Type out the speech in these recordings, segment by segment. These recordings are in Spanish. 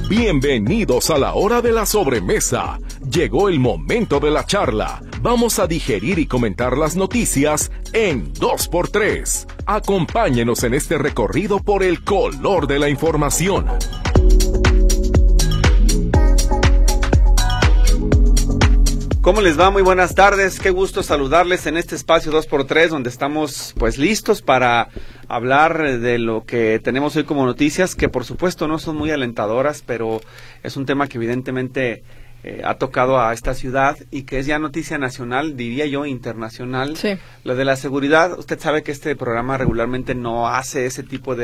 Bienvenidos a la hora de la sobremesa. Llegó el momento de la charla. Vamos a digerir y comentar las noticias en 2x3. Acompáñenos en este recorrido por el color de la información. ¿Cómo les va? Muy buenas tardes, qué gusto saludarles en este espacio 2x3 donde estamos pues listos para hablar de lo que tenemos hoy como noticias, que por supuesto no son muy alentadoras, pero es un tema que evidentemente ha tocado a esta ciudad y que es ya noticia nacional, diría yo internacional. Sí. Lo de la seguridad, usted sabe que este programa regularmente no hace ese tipo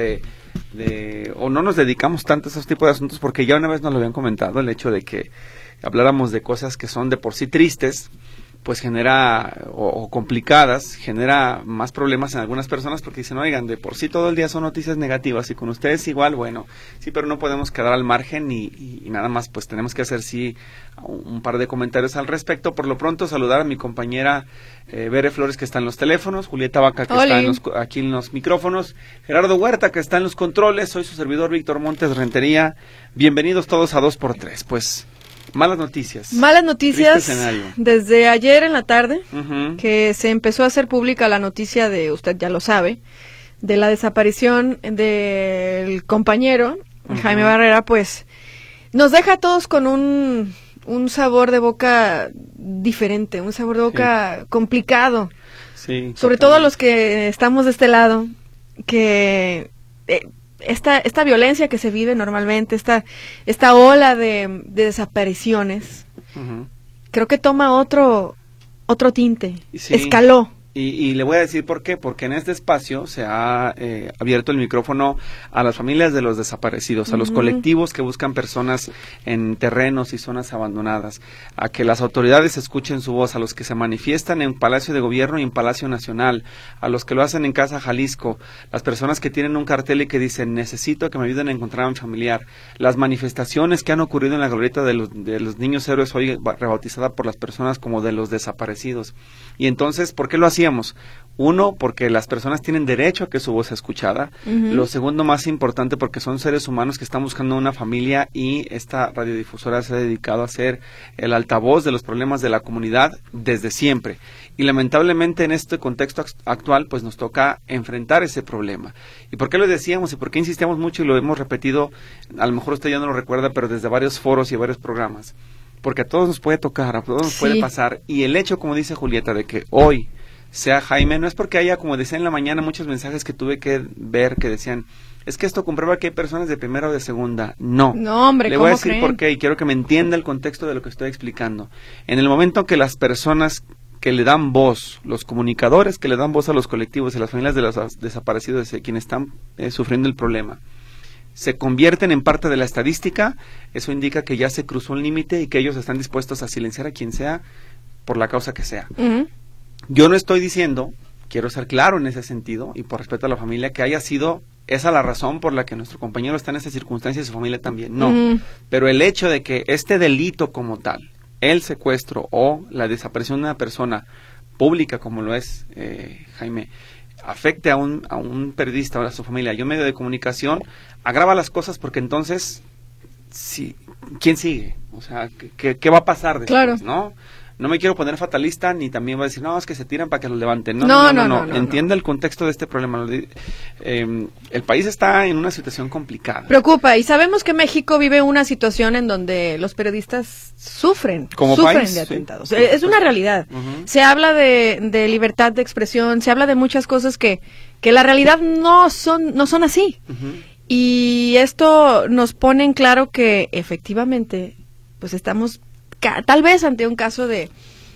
o no nos dedicamos tanto a esos tipos de asuntos porque ya una vez nos lo habían comentado, el hecho de que habláramos de cosas que son de por sí tristes, pues genera, o complicadas, genera más problemas en algunas personas porque dicen, oigan, de por sí todo el día son noticias negativas y con ustedes igual, bueno, sí, pero no podemos quedar al margen y nada más, pues tenemos que hacer sí un par de comentarios al respecto. Por lo pronto, saludar a mi compañera Bere Flores, que está en los teléfonos, Julieta Vaca, que está aquí en los micrófonos, Gerardo Huerta, que está en los controles, soy su servidor Víctor Montes Rentería. Bienvenidos todos a 2x3, pues... Malas noticias. Desde ayer en la tarde, que se empezó a hacer pública la noticia de, usted ya lo sabe, de la desaparición del compañero, Jaime Barrera, pues nos deja a todos con un sabor de boca diferente, un sabor de boca complicado. Sí. Sobre todo a los que estamos de este lado, que... Esta violencia que se vive normalmente, esta ola de desapariciones, creo que toma otro tinte, sí. Escaló. Y le voy a decir por qué, porque en este espacio se ha abierto el micrófono a las familias de los desaparecidos, a los colectivos que buscan personas en terrenos y zonas abandonadas, a que las autoridades escuchen su voz, a los que se manifiestan en Palacio de Gobierno y en Palacio Nacional, a los que lo hacen en Casa Jalisco, las personas que tienen un cartel y que dicen, necesito que me ayuden a encontrar a un familiar, las manifestaciones que han ocurrido en la glorieta de los niños héroes, hoy rebautizada por las personas como de los desaparecidos. Y entonces, ¿por qué lo hacíamos? Uno, porque las personas tienen derecho a que su voz sea escuchada. Lo segundo, más importante, porque son seres humanos que están buscando una familia y esta radiodifusora se ha dedicado a ser el altavoz de los problemas de la comunidad desde siempre. Y lamentablemente en este contexto actual, pues nos toca enfrentar ese problema. ¿Y por qué lo decíamos y por qué insistíamos mucho y lo hemos repetido? A lo mejor usted ya no lo recuerda, pero desde varios foros y varios programas. Porque a todos nos puede tocar, a todos nos puede pasar. Y el hecho, como dice Julieta, de que hoy sea Jaime, no es porque haya, como decía en la mañana, muchos mensajes que tuve que ver que decían, es que esto comprueba que hay personas de primera o de segunda. No, hombre, le voy a decir por qué y quiero que me entienda el contexto de lo que estoy explicando. En el momento que las personas que le dan voz, los comunicadores que le dan voz a los colectivos y a las familias de los desaparecidos, de quienes están sufriendo el problema, se convierten en parte de la estadística, eso indica que ya se cruzó un límite y que ellos están dispuestos a silenciar a quien sea por la causa que sea. Yo no estoy diciendo, quiero ser claro en ese sentido, y por respeto a la familia, que haya sido esa la razón por la que nuestro compañero está en esa circunstancia y su familia también, no. Pero el hecho de que este delito como tal, el secuestro o la desaparición de una persona pública como lo es Jaime, afecte a un periodista o a su familia y un medio de comunicación, agrava las cosas porque entonces, sí, ¿quién sigue? O sea, ¿qué va a pasar después, claro, no? No me quiero poner fatalista, ni también voy a decir, no, es que se tiran para que los levanten. No. Entienda el contexto de este problema. El país está en una situación complicada. Preocupa, y sabemos que México vive una situación en donde los periodistas sufren país, de atentados. Sí. Es una realidad. Se habla de libertad de expresión, se habla de muchas cosas que la realidad no son así. Y esto nos pone en claro que efectivamente, pues estamos tal vez ante un caso de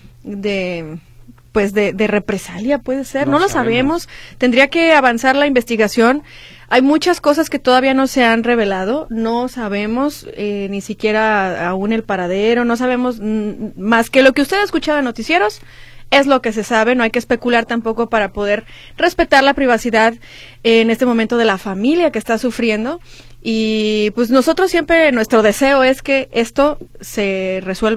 represalia, puede ser, no lo sabemos, tendría que avanzar la investigación. Hay muchas cosas que todavía no se han revelado, no sabemos ni siquiera aún el paradero, no sabemos más que lo que usted ha escuchado en noticieros, es lo que se sabe, no hay que especular tampoco para poder respetar la privacidad en este momento de la familia que está sufriendo. Y pues nosotros siempre, nuestro deseo es que esto se resuelva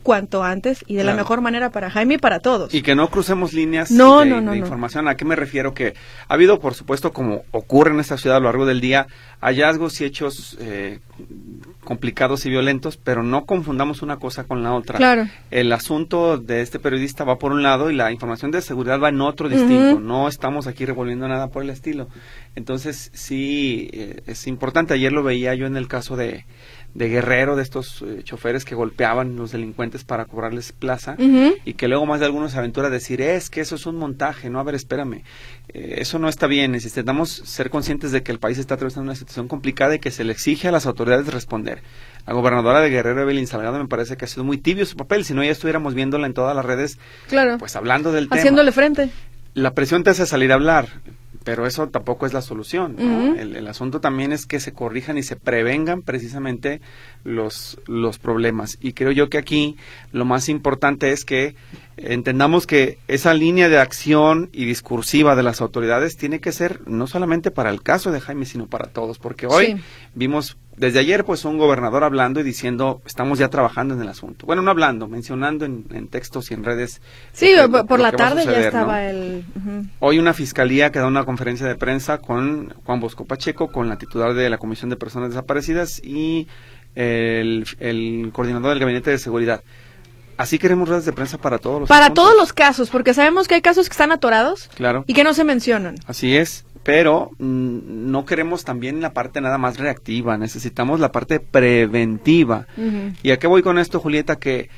cuanto antes y de la mejor manera para Jaime y para todos. Y que no crucemos líneas de información. ¿A qué me refiero? Que ha habido, por supuesto, como ocurre en esta ciudad a lo largo del día, hallazgos y hechos complicados y violentos, pero no confundamos una cosa con la otra. Claro. El asunto de este periodista va por un lado y la información de seguridad va en otro distinto. No estamos aquí revolviendo nada por el estilo. Entonces, sí, es importante. Ayer lo veía yo en el caso de Guerrero, de estos choferes que golpeaban los delincuentes para cobrarles plaza, y que luego más de algunos se aventura a decir, es que eso es un montaje. No, a ver, espérame, eso no está bien. Necesitamos ser conscientes de que el país está atravesando una situación complicada y que se le exige a las autoridades responder. La gobernadora de Guerrero, Evelyn Salgado, me parece que ha sido muy tibio su papel, si no ya estuviéramos viéndola en todas las redes, pues hablando del tema. Haciéndole frente. La presión te hace salir a hablar, pero eso tampoco es la solución, ¿no? El asunto también es que se corrijan y se prevengan precisamente los problemas. Y creo yo que aquí lo más importante es que entendamos que esa línea de acción y discursiva de las autoridades tiene que ser no solamente para el caso de Jaime, sino para todos, porque hoy vimos desde ayer pues un gobernador hablando y diciendo estamos ya trabajando en el asunto. Bueno, no hablando, mencionando en textos y en redes. Sí, por la tarde ya estaba, ¿no? Hoy una fiscalía que da una conferencia de prensa con Juan Bosco Pacheco, con la titular de la Comisión de Personas Desaparecidas y el coordinador del Gabinete de Seguridad. Así queremos redes de prensa para todos los asuntos. Todos los casos, porque sabemos que hay casos que están atorados y que no se mencionan. Así es, pero no queremos también la parte nada más reactiva, necesitamos la parte preventiva. ¿Y a qué voy con esto, Julieta? Que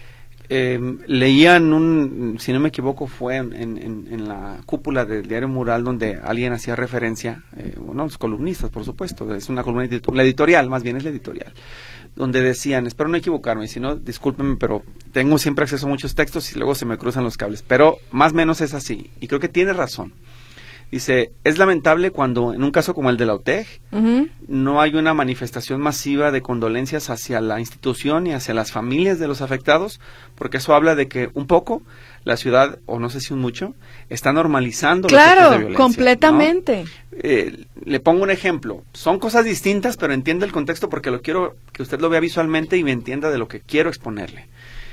leían si no me equivoco, fue en la cúpula del diario Mural, donde alguien hacía referencia, los columnistas, por supuesto, es una columna editorial, más bien es la editorial, donde decían, espero no equivocarme, si no, discúlpenme, pero tengo siempre acceso a muchos textos y luego se me cruzan los cables, pero más o menos es así, y creo que tiene razón. Dice, es lamentable cuando en un caso como el de la UTEG no hay una manifestación masiva de condolencias hacia la institución y hacia las familias de los afectados, porque eso habla de que un poco la ciudad, o no sé si un mucho, está normalizando los hechos de violencia. Completamente. ¿No? Le pongo un ejemplo. Son cosas distintas, pero entiende el contexto porque lo quiero que usted lo vea visualmente y me entienda de lo que quiero exponerle.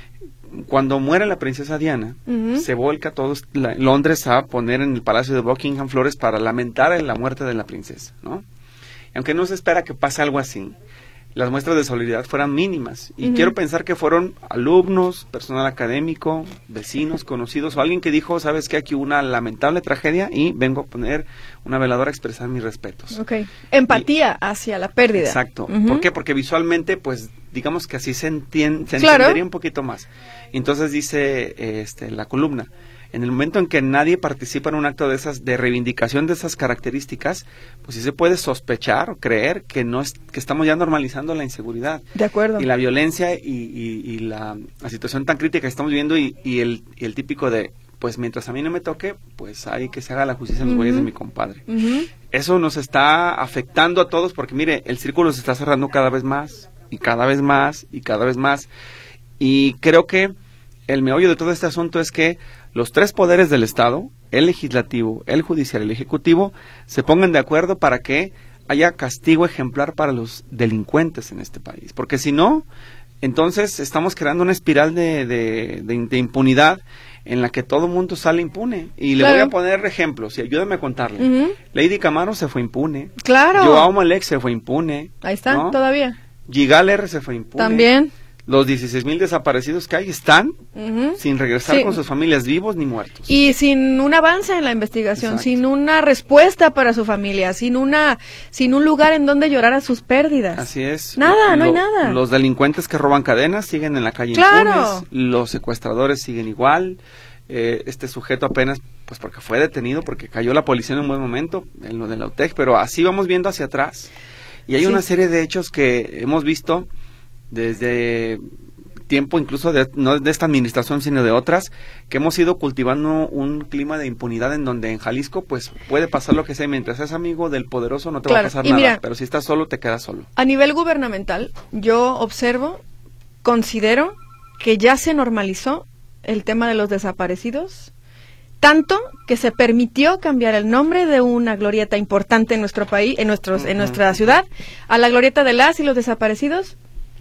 Cuando muere la princesa Diana, se volca todo Londres a poner en el Palacio de Buckingham flores para lamentar la muerte de la princesa, ¿no? Y aunque no se espera que pase algo así, las muestras de solidaridad fueran mínimas. Y quiero pensar que fueron alumnos, personal académico, vecinos, conocidos, o alguien que dijo, ¿sabes qué? Aquí hubo una lamentable tragedia y vengo a poner una veladora a expresar mis respetos. Empatía hacia la pérdida. Exacto. ¿Por qué? Porque visualmente, pues, digamos que así se entendería un poquito más. Entonces dice la columna, en el momento en que nadie participa en un acto de reivindicación de esas características, pues sí se puede sospechar o creer que que estamos ya normalizando la inseguridad. De acuerdo. Y la violencia y la situación tan crítica que estamos viviendo y el típico de, pues mientras a mí no me toque, pues hay que se haga la justicia en los bueyes de mi compadre. Eso nos está afectando a todos porque mire, el círculo se está cerrando cada vez más y cada vez más y cada vez más. Y creo que el meollo de todo este asunto es que los tres poderes del Estado, el legislativo, el judicial y el ejecutivo, se pongan de acuerdo para que haya castigo ejemplar para los delincuentes en este país. Porque si no, entonces estamos creando una espiral de impunidad en la que todo el mundo sale impune. Y le voy a poner ejemplos, y ayúdame a contarle. Lady Camaro se fue impune. Joao Malek se fue impune. Ahí está, ¿no? Todavía. Gigal R se fue impune. También. Los 16,000 desaparecidos que hay están sin regresar con sus familias, vivos ni muertos. Y sin un avance en la investigación, sin una respuesta para su familia, sin un lugar en donde llorar a sus pérdidas. Así es. Nada, no hay nada. Los delincuentes que roban cadenas siguen en la calle impunes, los secuestradores siguen igual. Este sujeto apenas, pues porque fue detenido, porque cayó la policía en un buen momento, en lo de la UTEG, pero así vamos viendo hacia atrás. Y hay una serie de hechos que hemos visto desde tiempo incluso no de esta administración sino de otras, que hemos ido cultivando un clima de impunidad en donde en Jalisco pues puede pasar lo que sea, mientras seas amigo del poderoso no te va a pasar nada, mira, pero si estás solo te quedas solo. A nivel gubernamental yo considero que ya se normalizó el tema de los desaparecidos, tanto que se permitió cambiar el nombre de una glorieta importante en nuestro país, en nuestra ciudad, a la glorieta de las y los desaparecidos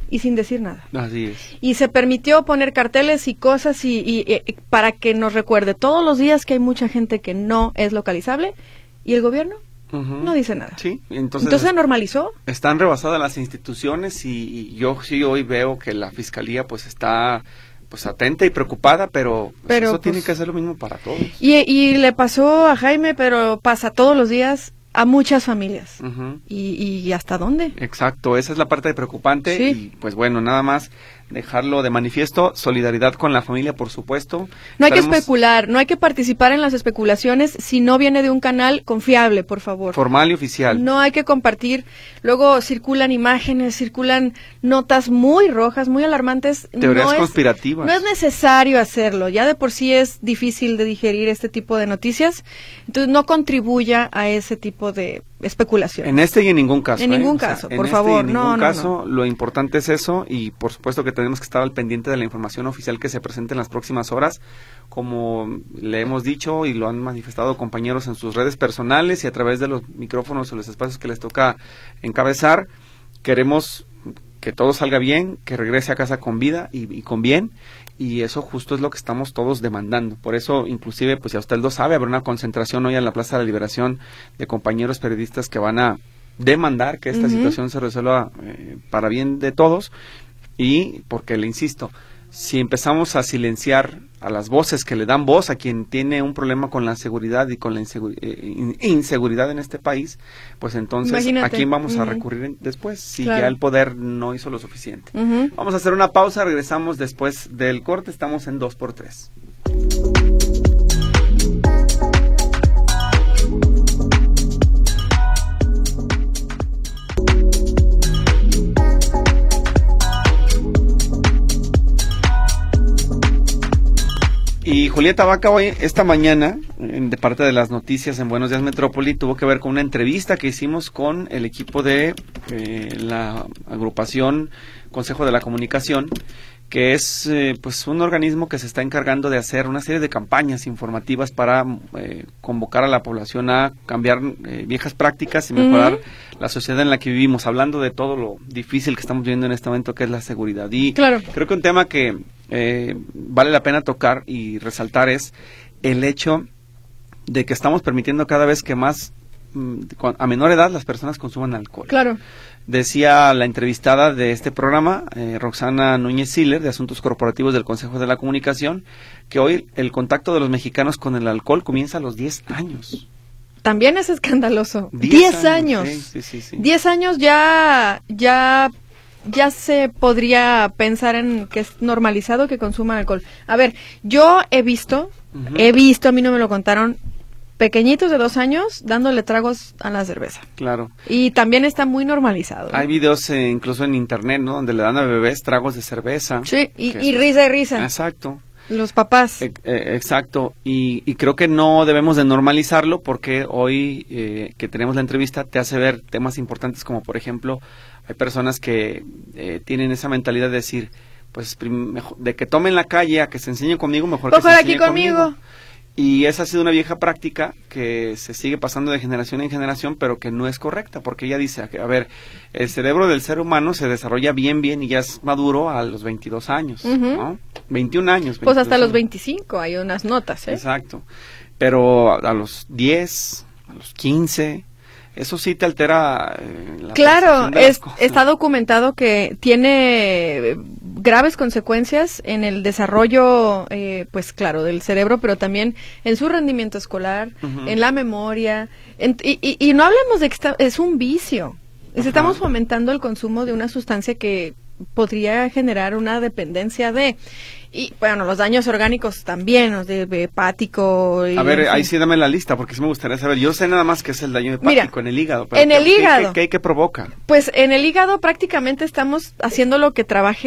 y sin decir nada. Así es. Y se permitió poner carteles y cosas y para que nos recuerde todos los días que hay mucha gente que no es localizable, y el gobierno no dice nada. Sí, entonces se normalizó. Están rebasadas las instituciones y yo sí hoy veo que la fiscalía pues está pues atenta y preocupada, pero eso pues, tiene que hacer lo mismo para todos. Y le pasó a Jaime, pero pasa todos los días a muchas familias. ¿Y hasta dónde? Exacto, esa es la parte preocupante. Sí. Y pues bueno, nada más dejarlo de manifiesto, solidaridad con la familia, por supuesto. No hay que especular, no hay que participar en las especulaciones si no viene de un canal confiable, por favor. Formal y oficial. No hay que compartir, luego circulan imágenes, circulan notas muy rojas, muy alarmantes. Teorías conspirativas. No es necesario hacerlo, ya de por sí es difícil de digerir este tipo de noticias, entonces no contribuya a ese tipo de especulación. En este y en ningún caso. En ningún caso, por favor. En ningún caso, lo importante es eso, y por supuesto que tenemos que estar al pendiente de la información oficial que se presente en las próximas horas, como le hemos dicho y lo han manifestado compañeros en sus redes personales y a través de los micrófonos o los espacios que les toca encabezar. Queremos que todo salga bien, que regrese a casa con vida y con bien, y eso justo es lo que estamos todos demandando. Por eso, inclusive, pues ya usted lo sabe, habrá una concentración hoy en la Plaza de la Liberación de compañeros periodistas que van a demandar que esta situación se resuelva para bien de todos, y porque le insisto, si empezamos a silenciar a las voces que le dan voz a quien tiene un problema con la seguridad y con la inseguridad en este país, pues entonces, imagínate, ¿a quién vamos a recurrir después? Si ya el poder no hizo lo suficiente. Vamos a hacer una pausa, regresamos después del corte, estamos en 2x3. Y Julieta Vaca hoy, esta mañana, de parte de las noticias en Buenos Días Metrópoli, tuvo que ver con una entrevista que hicimos con el equipo de la agrupación Consejo de la Comunicación, que es pues un organismo que se está encargando de hacer una serie de campañas informativas para convocar a la población a cambiar viejas prácticas y mejorar la sociedad en la que vivimos, hablando de todo lo difícil que estamos viviendo en este momento, que es la seguridad. Y creo que un tema que vale la pena tocar y resaltar es el hecho de que estamos permitiendo cada vez que más a menor edad las personas consuman alcohol. Decía la entrevistada de este programa, Roxana Núñez Siller, de Asuntos Corporativos del Consejo de la Comunicación, que hoy el contacto de los mexicanos con el alcohol comienza a los 10 años. También es escandaloso. 10 años. Sí. 10 años ya se podría pensar en que es normalizado que consuman alcohol. A ver, yo he visto, a mí no me lo contaron, pequeñitos de 2 años dándole tragos a la cerveza. Claro. Y también está muy normalizado. Hay videos incluso en internet, ¿no? Donde le dan a bebés tragos de cerveza. Sí, y risa y risa. Exacto. Los papás. Exacto. Y creo que no debemos de normalizarlo porque hoy que tenemos la entrevista te hace ver temas importantes como, por ejemplo, hay personas que tienen esa mentalidad de decir, pues mejor, de que tomen la calle a que se enseñen conmigo, mejor que se enseñen aquí conmigo. Y esa ha sido una vieja práctica que se sigue pasando de generación en generación, pero que no es correcta, porque ella dice, a ver, el cerebro del ser humano se desarrolla bien y ya es maduro a los 22 años, ¿no? 21 años. Pues hasta los 25 hay unas notas, ¿eh? Exacto. Pero a los 10, a los 15... Eso sí te altera la Claro, está documentado que tiene graves consecuencias en el desarrollo, pues claro, del cerebro, pero también en su rendimiento escolar, en la memoria, y no hablemos de que es un vicio. Estamos fomentando el consumo de una sustancia que podría generar una dependencia y bueno, los daños orgánicos también, los de hepático. A ver, ahí sí dame la lista, porque sí me gustaría saber. Yo sé nada más que es el daño hepático en el hígado. Pero en el hígado. ¿Qué provoca? Pues en el hígado prácticamente estamos haciendo lo que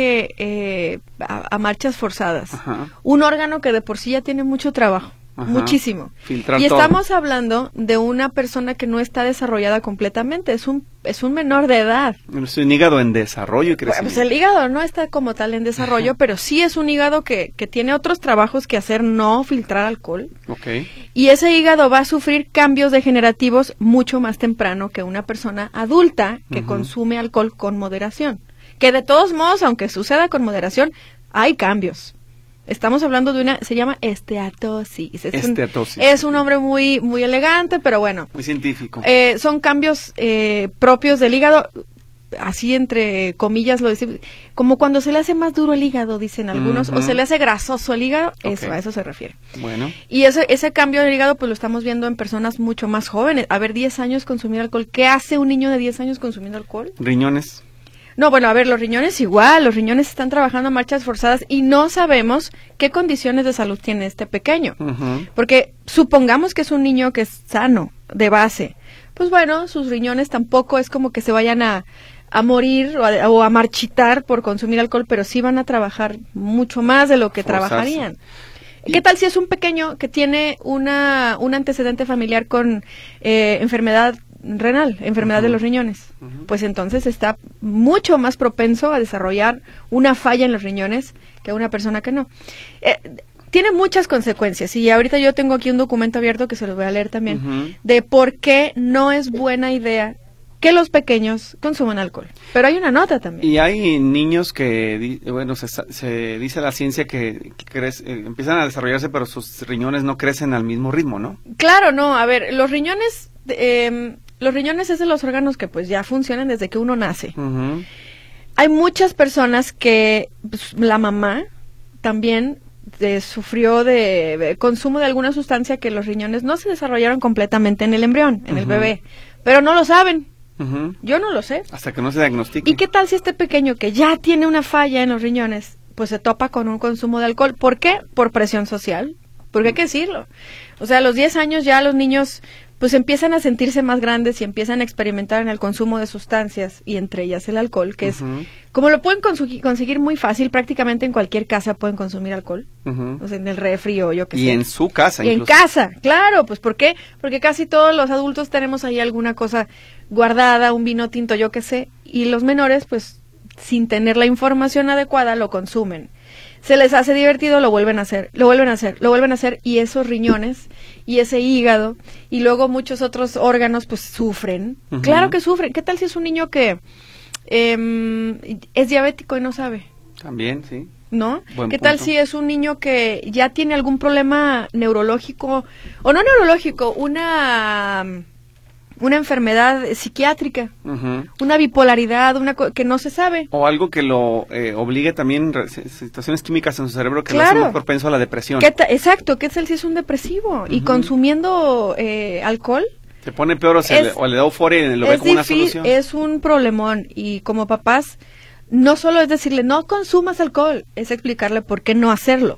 trabaje a marchas forzadas. Un órgano que de por sí ya tiene mucho trabajo. Muchísimo. Filtrar y estamos hablando de una persona que no está desarrollada completamente, es un menor de edad. Es un hígado en desarrollo y crecimiento. Pues el hígado no está como tal en desarrollo, pero sí es un hígado que tiene otros trabajos que hacer, no filtrar alcohol. Y ese hígado va a sufrir cambios degenerativos mucho más temprano que una persona adulta que consume alcohol con moderación, que de todos modos, aunque suceda con moderación, hay cambios. Estamos hablando de se llama esteatosis. Es un nombre muy, muy elegante, pero bueno. Muy científico. Son cambios propios del hígado, así entre comillas lo decimos, como cuando se le hace más duro el hígado, dicen algunos, o se le hace grasoso el hígado, a eso se refiere. Bueno. Y ese cambio del hígado, pues lo estamos viendo en personas mucho más jóvenes. A ver, 10 años consumir alcohol. ¿Qué hace un niño de 10 años consumiendo alcohol? Riñones. No, bueno, a ver, los riñones igual, los riñones están trabajando a marchas forzadas y no sabemos qué condiciones de salud tiene este pequeño. Porque supongamos que es un niño que es sano, de base. Pues bueno, sus riñones tampoco es como que se vayan a morir o a marchitar por consumir alcohol, pero sí van a trabajar mucho más de lo que trabajarían. ¿Qué tal si es un pequeño que tiene un antecedente familiar con enfermedad renal, enfermedad de los riñones? Pues entonces está mucho más propenso a desarrollar una falla en los riñones que una persona que no. Tiene muchas consecuencias y ahorita yo tengo aquí un documento abierto que se los voy a leer también, de por qué no es buena idea que los pequeños consuman alcohol. Pero hay una nota también. Y hay niños que, bueno, se dice la ciencia que empiezan a desarrollarse, pero sus riñones no crecen al mismo ritmo, ¿no? Claro, no. A ver, los riñones es de los órganos que pues ya funcionan desde que uno nace. Hay muchas personas que pues, la mamá también sufrió de consumo de alguna sustancia que los riñones no se desarrollaron completamente en el embrión, en el bebé, pero no lo saben. Yo no lo sé. Hasta que no se diagnostique. ¿Y qué tal si este pequeño que ya tiene una falla en los riñones, pues se topa con un consumo de alcohol? ¿Por qué? Por presión social. Porque hay que decirlo. O sea, a los 10 años ya los niños pues empiezan a sentirse más grandes y empiezan a experimentar en el consumo de sustancias, y entre ellas el alcohol, que es, como lo pueden conseguir muy fácil, prácticamente en cualquier casa pueden consumir alcohol, o sea, en el refri o yo qué sé. Y en su casa incluso. En casa, claro, pues ¿por qué? Porque casi todos los adultos tenemos ahí alguna cosa guardada, un vino tinto, yo qué sé, y los menores, pues, sin tener la información adecuada, lo consumen. Se les hace divertido, lo vuelven a hacer, y esos riñones, y ese hígado, y luego muchos otros órganos, pues sufren. Claro que sufren. ¿Qué tal si es un niño que es diabético y no sabe? También, sí. ¿No? ¿Qué tal si es un niño que ya tiene algún problema neurológico, o no neurológico, una enfermedad psiquiátrica, una bipolaridad, que no se sabe. O algo que lo obligue también, situaciones químicas en su cerebro que lo hace muy propenso a la depresión. Exacto, ¿qué tal si es un depresivo? Y consumiendo alcohol. Se pone peor o le da euforia y lo ve como una solución. Es un problemón, y como papás, no solo es decirle, no consumas alcohol, es explicarle por qué no hacerlo.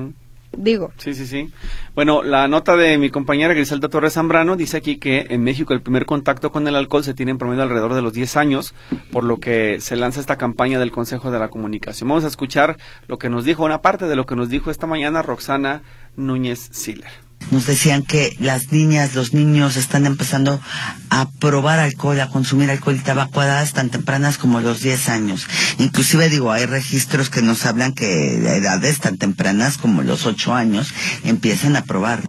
Digo. Sí. Bueno, la nota de mi compañera Griselda Torres Zambrano dice aquí que en México el primer contacto con el alcohol se tiene en promedio alrededor de los 10 años, por lo que se lanza esta campaña del Consejo de la Comunicación. Vamos a escuchar lo que nos dijo, una parte de lo que nos dijo esta mañana Roxana Núñez Siller. Nos decían que las niñas, los niños están empezando a probar alcohol, a consumir alcohol y tabaco a edades tan tempranas como los 10 años. Inclusive, hay registros que nos hablan que a edades tan tempranas como los 8 años empiezan a probar.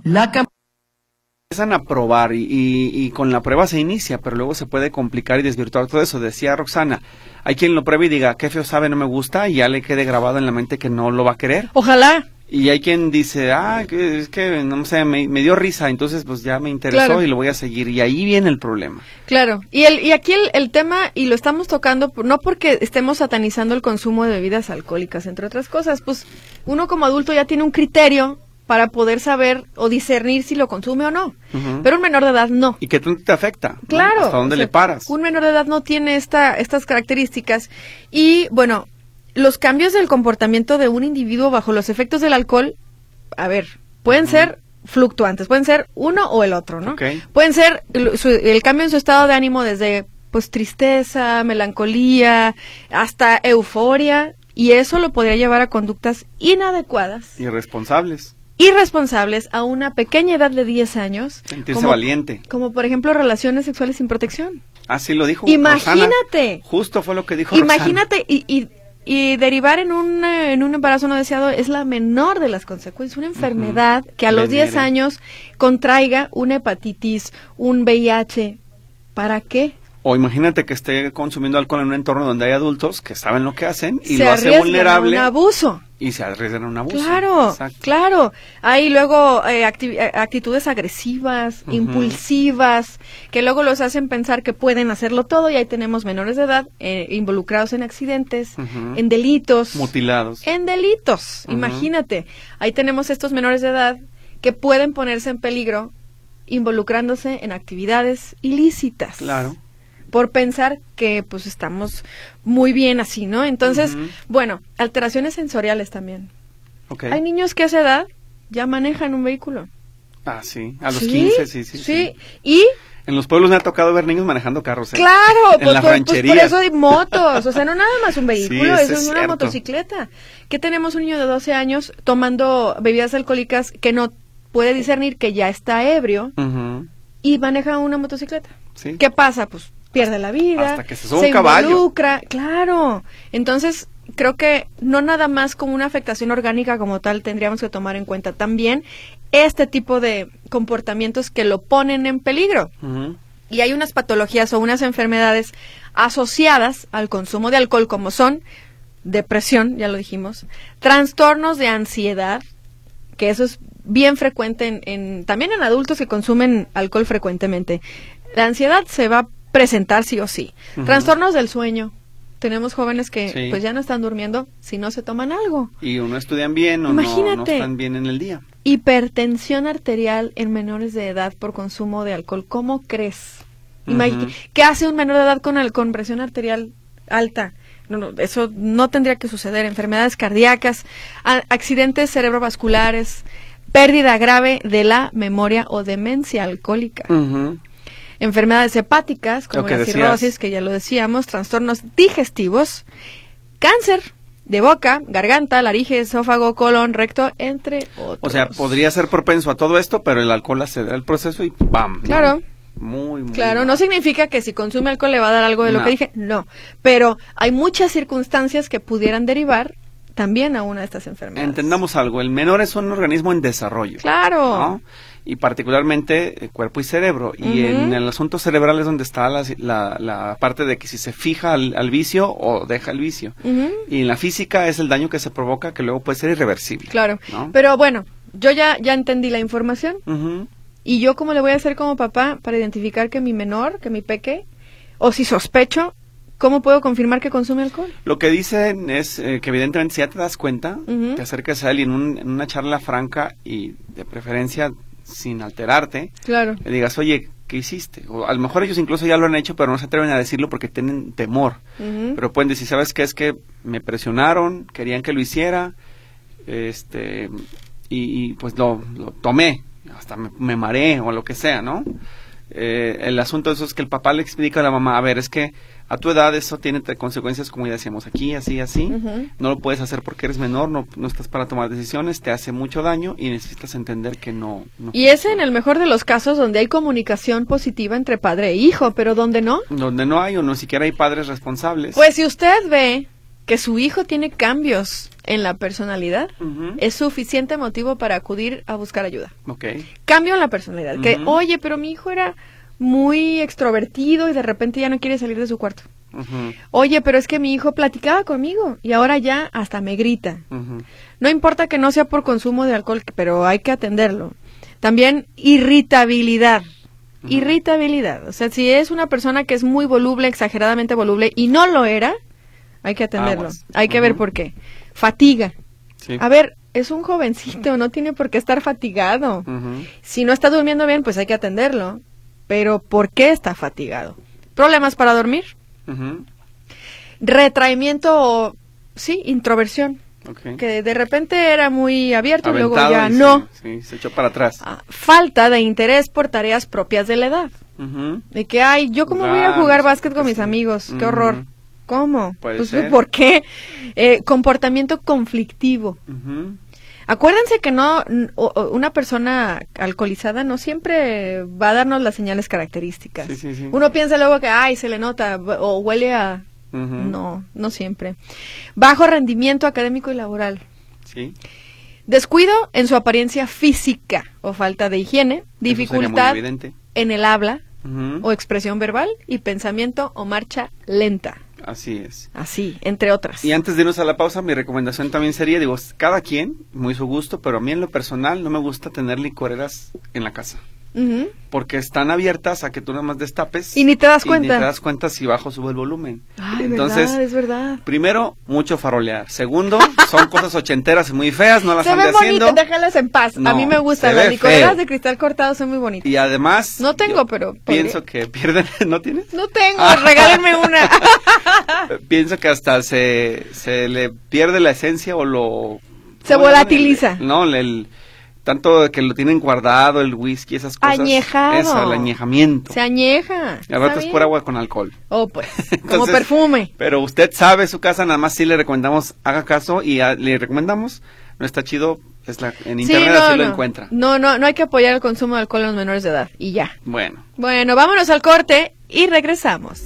Empiezan a probar y con la prueba se inicia, pero luego se puede complicar y desvirtuar todo eso. Decía Roxana, hay quien lo pruebe y diga, qué feo sabe, no me gusta, y ya le quede grabado en la mente que no lo va a querer. Ojalá. Y hay quien dice, es que no sé, me dio risa, entonces pues ya me interesó y lo voy a seguir, y ahí viene el problema. Claro, y aquí el tema, y lo estamos tocando, no porque estemos satanizando el consumo de bebidas alcohólicas, entre otras cosas, pues uno como adulto ya tiene un criterio para poder saber o discernir si lo consume o no, pero un menor de edad no. ¿Y qué te afecta? Claro. ¿No? ¿Hasta dónde le paras? Un menor de edad no tiene estas características, y bueno, los cambios del comportamiento de un individuo bajo los efectos del alcohol, a ver, pueden ser fluctuantes, pueden ser uno o el otro, ¿no? Pueden ser el cambio en su estado de ánimo desde, pues, tristeza, melancolía, hasta euforia, y eso lo podría llevar a conductas inadecuadas. Irresponsables a una pequeña edad de 10 años. Sentirse valiente. Como, por ejemplo, relaciones sexuales sin protección. Así lo dijo Imagínate. Roxana. Justo fue lo que dijo Imagínate, y derivar en un embarazo no deseado es la menor de las consecuencias. Una enfermedad que a los 10 años contraiga una hepatitis, un VIH. ¿Para qué? O imagínate que esté consumiendo alcohol en un entorno donde hay adultos que saben lo que hacen y se lo hace vulnerable. Un abuso. Y se arriesgan a un abuso. Claro, claro. Hay luego actitudes agresivas, impulsivas, que luego los hacen pensar que pueden hacerlo todo, y ahí tenemos menores de edad involucrados en accidentes, en delitos. Mutilados. En delitos, imagínate. Ahí tenemos estos menores de edad que pueden ponerse en peligro involucrándose en actividades ilícitas. Claro. Por pensar que pues estamos muy bien así, ¿no? Entonces, bueno, alteraciones sensoriales también. Okay. Hay niños que a esa edad ya manejan un vehículo. Ah, sí, a los 15, sí. Y en los pueblos me ha tocado ver niños manejando carros. Claro, en las rancherías. Pues por eso hay motos, o sea, no nada más un vehículo, sí, eso es una motocicleta. ¿Qué tenemos un niño de 12 años tomando bebidas alcohólicas que no puede discernir que ya está ebrio y maneja una motocicleta? Sí. ¿Qué pasa? Pues pierde la vida, hasta que se sube un caballo. Involucra, claro. Entonces, creo que no nada más como una afectación orgánica como tal tendríamos que tomar en cuenta también este tipo de comportamientos que lo ponen en peligro. Y hay unas patologías o unas enfermedades asociadas al consumo de alcohol, como son depresión, ya lo dijimos, trastornos de ansiedad, que eso es bien frecuente también en adultos que consumen alcohol frecuentemente. La ansiedad se va a presentar sí o sí. Trastornos del sueño. Tenemos jóvenes que pues ya no están durmiendo si no se toman algo. Y no estudian bien o no están bien en el día. Hipertensión arterial en menores de edad por consumo de alcohol. ¿Cómo crees? ¿Qué hace un menor de edad con presión arterial alta? No, eso no tendría que suceder. Enfermedades cardíacas, accidentes cerebrovasculares, pérdida grave de la memoria o demencia alcohólica. Enfermedades hepáticas, como la cirrosis, que ya lo decíamos, trastornos digestivos, cáncer de boca, garganta, laringe, esófago, colon, recto, entre otros. O sea, podría ser propenso a todo esto, pero el alcohol acelera el proceso y ¡pam! Claro. Muy claro, mal. No significa que si consume alcohol le va a dar algo de lo que dije, no. Pero hay muchas circunstancias que pudieran derivar también a una de estas enfermedades. Entendamos algo, el menor es un organismo en desarrollo. Claro. ¿No? Y particularmente cuerpo y cerebro. Y en el asunto cerebral es donde está la parte de que si se fija al vicio o deja el vicio. Y en la física es el daño que se provoca, que luego puede ser irreversible. Claro, ¿no? Pero bueno, yo ya entendí la información. Y yo, ¿cómo le voy a hacer como papá para identificar que mi menor, que mi peque, o si sospecho, cómo puedo confirmar que consume alcohol? Lo que dicen es que evidentemente si ya te das cuenta, te acercas a él y en una charla franca y de preferencia sin alterarte, le digas, oye, ¿qué hiciste? O a lo mejor ellos incluso ya lo han hecho, pero no se atreven a decirlo porque tienen temor. Pero pueden decir, ¿sabes qué? Es que me presionaron, querían que lo hiciera, y pues lo tomé, hasta me mareé o lo que sea, ¿no? El asunto de eso es que el papá le explica a la mamá, a ver, es que a tu edad eso tiene consecuencias como ya decíamos aquí, así, no lo puedes hacer porque eres menor, no estás para tomar decisiones, te hace mucho daño y necesitas entender que no. Y es en el mejor de los casos donde hay comunicación positiva entre padre e hijo, pero donde no. Donde no hay o no siquiera hay padres responsables. Pues si usted ve que su hijo tiene cambios en la personalidad, es suficiente motivo para acudir a buscar ayuda. Cambio en la personalidad, que oye, pero mi hijo era muy extrovertido y de repente ya no quiere salir de su cuarto. Oye, pero es que mi hijo platicaba conmigo y ahora ya hasta me grita. No importa que no sea por consumo de alcohol, pero hay que atenderlo. También irritabilidad. Irritabilidad, o sea, si es una persona que es muy voluble, exageradamente voluble y no lo era, hay que atenderlo. Hay que ver por qué. Fatiga. A ver, es un jovencito, no tiene por qué estar fatigado. Si no está durmiendo bien, pues hay que atenderlo. Pero ¿por qué está fatigado? ¿Problemas para dormir? Retraimiento o, introversión. Que de repente era muy abierto y luego ya no. Se echó para atrás. Falta de interés por tareas propias de la edad. De que, yo cómo voy a ir a jugar básquet con mis amigos, qué horror. ¿Cómo? Pues, ¿por qué? Comportamiento conflictivo. Acuérdense que una persona alcoholizada no siempre va a darnos las señales características. Uno piensa luego que, se le nota, o huele a... No siempre. Bajo rendimiento académico y laboral. Descuido en su apariencia física o falta de higiene. Dificultad en el habla. o expresión verbal, y pensamiento o marcha lenta. Así es. Así, entre otras. Y antes de irnos a la pausa, mi recomendación también sería, digo, cada quien, muy su gusto, pero a mí en lo personal no me gusta tener licoreras en la casa. Porque están abiertas a que tú nada más destapes. Y ni te das cuenta. Y ni te das cuenta si bajo sube el volumen. Ay, entonces, es verdad. Primero, mucho farolear. Segundo, son cosas ochenteras y muy feas, no las se ande ven haciendo. bonitas, déjalas en paz. No, a mí me gustan, se las ve licoreras feo. de cristal cortado son muy bonitas. Y además, no tengo, pero pienso que pierden, ¿no tienes? No tengo, regálenme una. Pienso que hasta se le pierde la esencia o lo... Se volatiliza. Tanto que lo tienen guardado, el whisky, esas cosas. Añejado. Eso, el añejamiento. Se añeja. Y al rato es pura agua con alcohol. Oh, pues, Entonces, como perfume. Pero usted sabe su casa, nada más sí le recomendamos, haga caso, y le recomendamos, no está chido, en internet así lo encuentra. No hay que apoyar el consumo de alcohol en los menores de edad, y ya. Bueno, vámonos al corte y regresamos.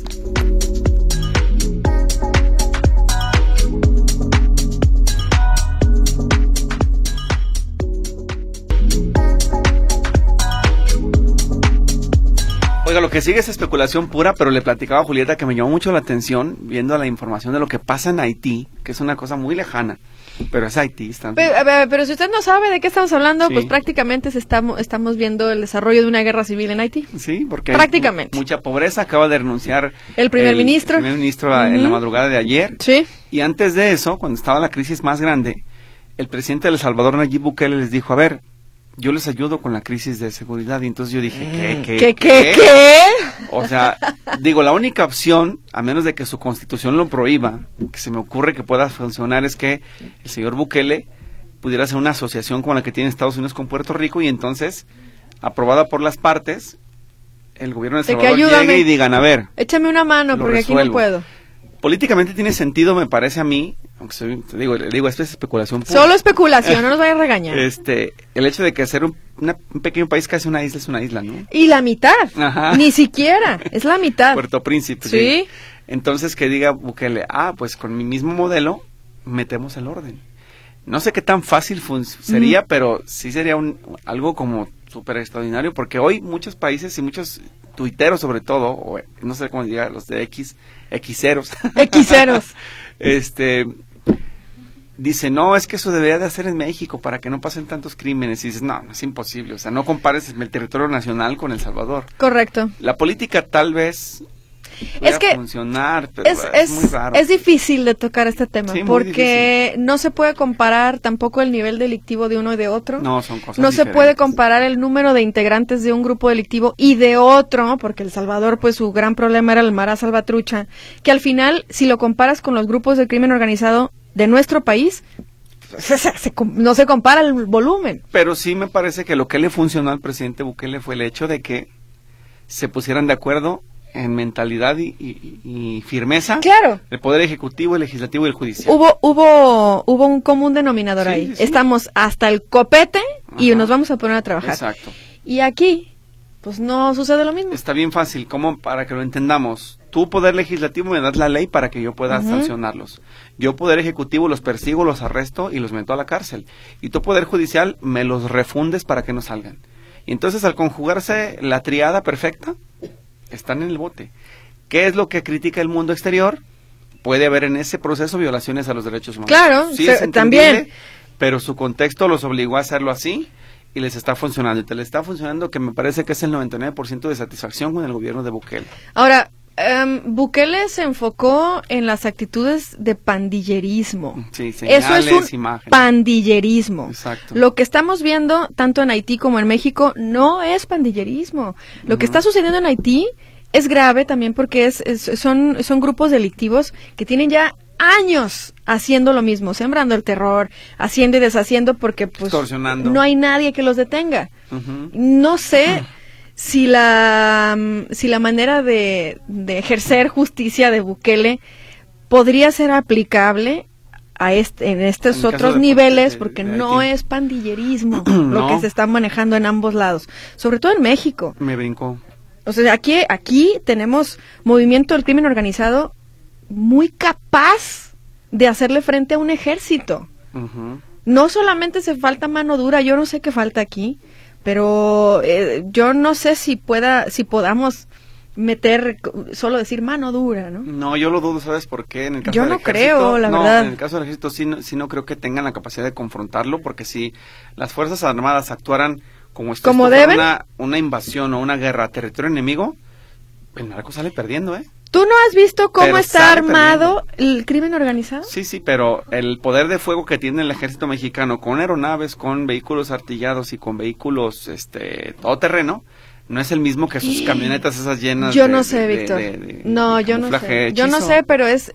Oiga, lo que sigue es especulación pura, pero le platicaba a Julieta que me llamó mucho la atención viendo la información de lo que pasa en Haití, que es una cosa muy lejana, pero es Haití. Pero si usted no sabe de qué estamos hablando, sí. Pues prácticamente estamos viendo el desarrollo de una guerra civil en Haití. Sí, porque prácticamente. Hay mucha pobreza, acaba de renunciar el primer ministro. El primer ministro en la madrugada de ayer. Sí. Y antes de eso, cuando estaba la crisis más grande, el presidente de El Salvador, Nayib Bukele, les dijo, a ver, yo les ayudo con la crisis de seguridad. Y entonces yo dije, ¿Qué? O sea, digo, la única opción, a menos de que su constitución lo prohíba, que se me ocurre que pueda funcionar, es que el señor Bukele pudiera hacer una asociación como la que tiene Estados Unidos con Puerto Rico, y entonces, aprobada por las partes, el gobierno de El Salvador llegue y digan, a ver, échame una mano, porque resuelvo. Aquí no puedo. Políticamente tiene sentido, me parece a mí, aunque te digo, esto es especulación pura. Solo especulación, no nos vaya a regañar. El hecho de que ser un pequeño país casi una isla es una isla, ¿no? Y la mitad, ni siquiera, es la mitad. Puerto Príncipe. Sí. Entonces que diga Bukele, pues con mi mismo modelo metemos el orden. No sé qué tan fácil sería, pero sí sería algo como súper extraordinario, porque hoy muchos países y muchos tuiteros sobre todo, o no sé cómo diga, los de Xeros. Dice, no, es que eso debería de hacer en México para que no pasen tantos crímenes. Y dices, no, es imposible. O sea, no compares el territorio nacional con El Salvador. Correcto. La política tal vez es que funcionar, pero es muy raro. Es difícil de tocar este tema, sí, porque difícil. No se puede comparar tampoco el nivel delictivo de uno y de otro. No, son cosas No diferentes. Se puede comparar el número de integrantes de un grupo delictivo y de otro, porque El Salvador, pues su gran problema era el Mara Salvatrucha, que al final, si lo comparas con los grupos de crimen organizado de nuestro país, no se compara el volumen. Pero sí me parece que lo que le funcionó al presidente Bukele fue el hecho de que se pusieran de acuerdo en mentalidad y firmeza. Claro. El poder ejecutivo, el legislativo y el judicial. Hubo un común denominador ahí. Sí. Estamos hasta el copete y nos vamos a poner a trabajar. Exacto. Y aquí, pues no sucede lo mismo. Está bien fácil, como para que lo entendamos. Tú, poder legislativo, me das la ley para que yo pueda sancionarlos. Yo, poder ejecutivo, los persigo, los arresto y los meto a la cárcel. Y tú, poder judicial, me los refundes para que no salgan. Y entonces, al conjugarse la triada perfecta, están en el bote. ¿Qué es lo que critica el mundo exterior? Puede haber en ese proceso violaciones a los derechos humanos. Claro, sí, es también. Pero su contexto los obligó a hacerlo así y les está funcionando. Y te le está funcionando, que me parece que es el 99% de satisfacción con el gobierno de Bukele. Ahora, Bukele se enfocó en las actitudes de pandillerismo. Sí, señales, eso es un imágenes. Pandillerismo. Exacto. Lo que estamos viendo tanto en Haití como en México no es pandillerismo. Lo que está sucediendo en Haití es grave también porque son grupos delictivos que tienen ya años haciendo lo mismo, sembrando el terror, haciendo y deshaciendo, porque pues no hay nadie que los detenga. No sé si la manera de ejercer justicia de Bukele podría ser aplicable en estos otros niveles, porque no es pandillerismo lo que se está manejando en ambos lados, sobre todo en México. Me brincó. O sea, aquí tenemos movimiento del crimen organizado muy capaz de hacerle frente a un ejército. No solamente se falta mano dura, yo no sé qué falta aquí, pero yo no sé si podamos meter, solo decir mano dura, ¿no? No, yo lo dudo, ¿sabes por qué? En el caso yo del no ejército, creo, la verdad. En el caso del ejército sí no creo que tengan la capacidad de confrontarlo, porque si las Fuerzas Armadas actuaran como esto deben, una invasión o una guerra a territorio enemigo, el narco sale perdiendo, ¿eh? ¿Tú no has visto cómo Pero está armado el crimen organizado? Sí, pero el poder de fuego que tiene el ejército mexicano con aeronaves, con vehículos artillados y con vehículos todoterreno, no es el mismo que sus camionetas esas llenas yo no sé, Víctor. No, yo no sé. hechizo. Yo no sé, pero es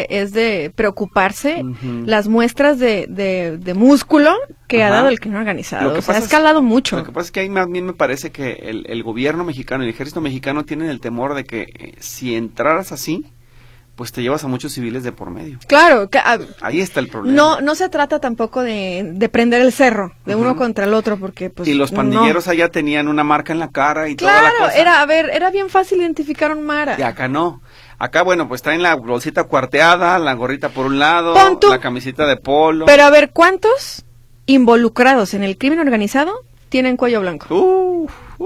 de preocuparse las muestras de músculo que ha dado el crimen organizado. O sea, ha escalado mucho. Lo que pasa es que ahí más bien me parece que el gobierno mexicano, el ejército mexicano tienen el temor de que si entraras así, pues te llevas a muchos civiles de por medio. Claro. Ahí está el problema. No se trata tampoco de prender el cerro de uno contra el otro, porque pues y los pandilleros allá tenían una marca en la cara y claro, toda la cosa. Era bien fácil identificar un Mara. Y acá no. Acá, bueno, pues traen la bolsita cuarteada, la gorrita por un lado, la camiseta de polo. Pero a ver, ¿cuántos involucrados en el crimen organizado tienen cuello blanco?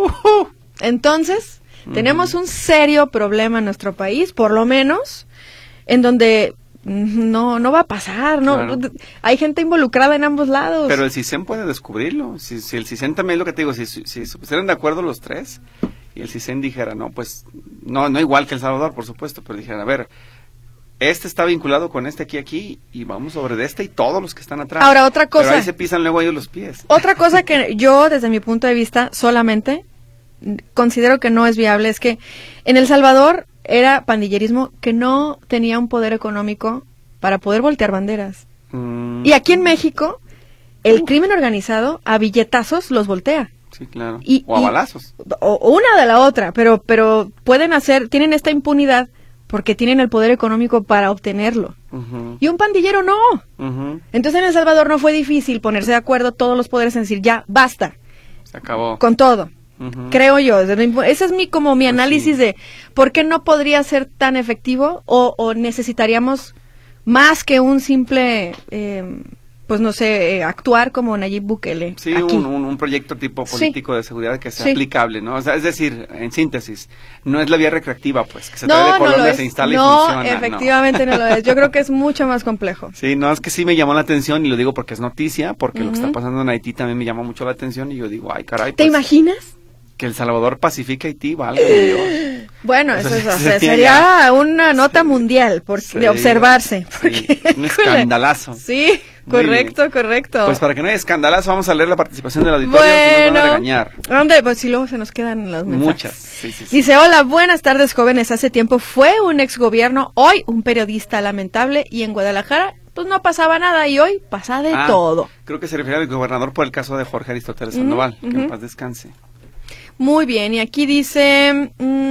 Entonces, tenemos un serio problema en nuestro país, por lo menos, en donde no va a pasar, no, claro. Hay gente involucrada en ambos lados. Pero el CISEN puede descubrirlo. Si el CISEN también es lo que te digo, si se pusieran de acuerdo los tres y el CISEN dijera, no, pues, no igual que El Salvador, por supuesto, pero dijera, a ver, este está vinculado con este aquí y vamos sobre de este y todos los que están atrás. Ahora, otra cosa. Pero ahí se pisan luego ellos los pies. Otra cosa que yo, desde mi punto de vista, solamente considero que no es viable, es que en El Salvador era pandillerismo que no tenía un poder económico para poder voltear banderas. Y aquí en México, el crimen organizado a billetazos los voltea. Sí, claro. O a balazos. O una de la otra, pero tienen esta impunidad porque tienen el poder económico para obtenerlo. Y un pandillero no. Entonces en El Salvador no fue difícil ponerse de acuerdo todos los poderes en decir, ya, basta. Se acabó. Con todo. Creo yo, ese es mi análisis de por qué no podría ser tan efectivo o necesitaríamos más que un simple, pues no sé, actuar como Nayib Bukele. Sí, un proyecto tipo político de seguridad que sea aplicable, ¿no? O sea, es decir, en síntesis, no es la vía recreativa, pues, que se trae de Colombia, se instala y funciona. No, efectivamente no lo es. Yo creo que es mucho más complejo. Sí, no, es que sí me llamó la atención y lo digo porque es noticia, porque lo que está pasando en Haití también me llama mucho la atención y yo digo, ay, caray. ¿Te imaginas? Que El Salvador pacifique a Haití, válgame Dios. Bueno, eso sería una nota mundial de observarse. Sí, un escandalazo. Sí, correcto. Pues para que no haya escandalazo, vamos a leer la participación del auditorio, si nos van a regañar. ¿Dónde? Pues si luego se nos quedan los mensajes. Muchas, sí. Dice, hola, buenas tardes, jóvenes. Hace tiempo fue un exgobierno, hoy un periodista lamentable, y en Guadalajara pues no pasaba nada, y hoy pasa de todo. Creo que se refiere al gobernador por el caso de Jorge Aristóteles Sandoval, que en paz descanse. Muy bien, y aquí dice,